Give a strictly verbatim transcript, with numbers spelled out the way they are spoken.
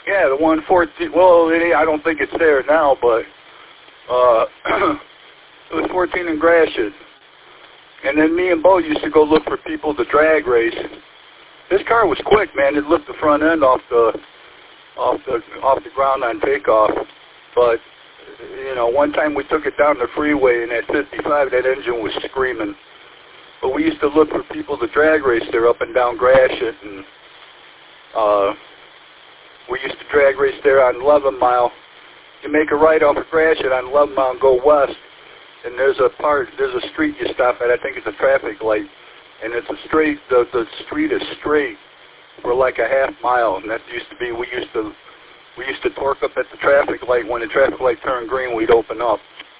Yeah, the one fourteen. Well, it, I don't think it's there now, but uh, it was fourteen in Gratiot. And then me and Bo used to go look for people to drag race. This car was quick, man. It lifted the front end off the off the off the ground on takeoff. But you know, one time we took it down the freeway, and at fifty-five, that engine was screaming. But we used to look for people to drag race there up and down Gratiot, and uh, we used to drag race there on eleven mile. You make a right off of Gratiot on eleven mile and go west, and there's a part, there's a street you stop at. I think it's a traffic light, and it's a straight. The the street is straight for like a half mile, and that used to be. We used to we used to torque up at the traffic light. When the traffic light turned green, we'd open up.